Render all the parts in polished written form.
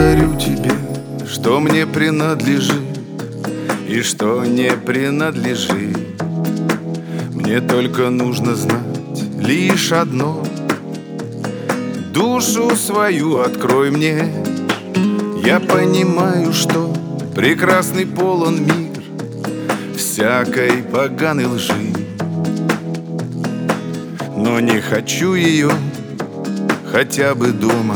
подарю тебе, что мне принадлежит и что не принадлежит. Мне только нужно знать лишь одно: душу свою открой мне. Я понимаю, что прекрасный полон мир всякой поганой лжи, но не хочу ее хотя бы дома.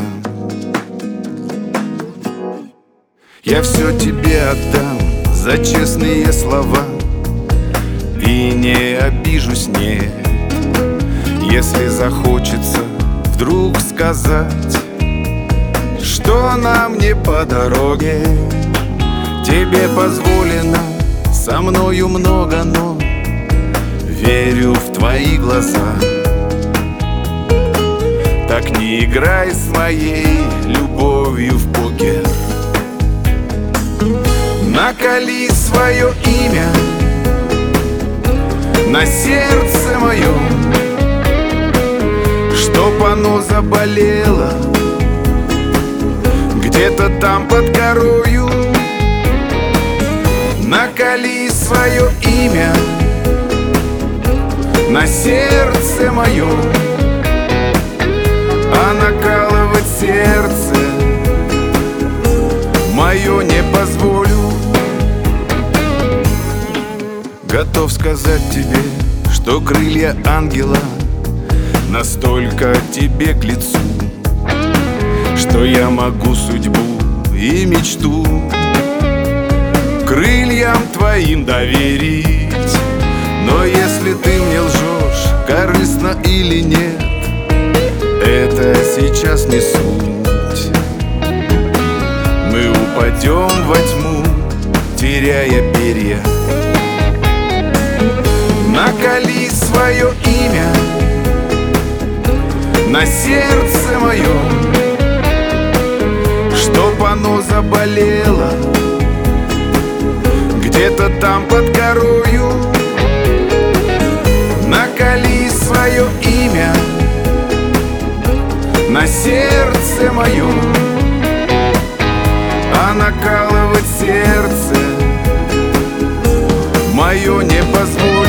Я все тебе отдам за честные слова и не обижусь, нет, если захочется вдруг сказать, что нам не по дороге. Тебе позволено со мною много, но верю в твои глаза. Так не играй с моей любовью в покер. Наколи свое имя на сердце моем, чтоб оно заболело где-то там под корою. Наколи свое имя на сердце моем, а накалывать сердце мое не позволю. Готов сказать тебе, что крылья ангела настолько тебе к лицу, что я могу судьбу и мечту крыльям твоим доверить. Но если ты мне лжешь, корыстно или нет, это сейчас не суть. Мы упадем во тьму, теряя перья. Наколи свое имя на сердце моем, чтоб оно заболело где-то там под корою. Наколи свое имя на сердце моем, а накалывать сердце мое не позволю.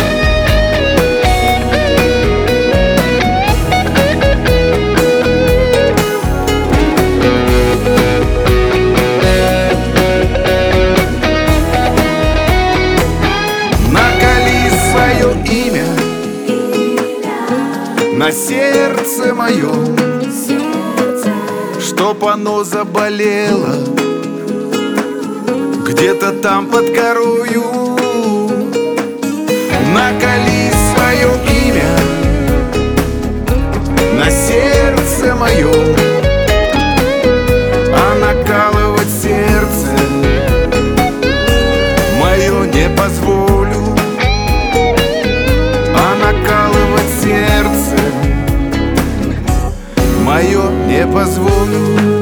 На сердце моем, чтоб оно заболело где-то там под корою. Наколи свое имя на сердце моем, а накалывать сердце мое не позволю. А накалывать сердце мое не позволю.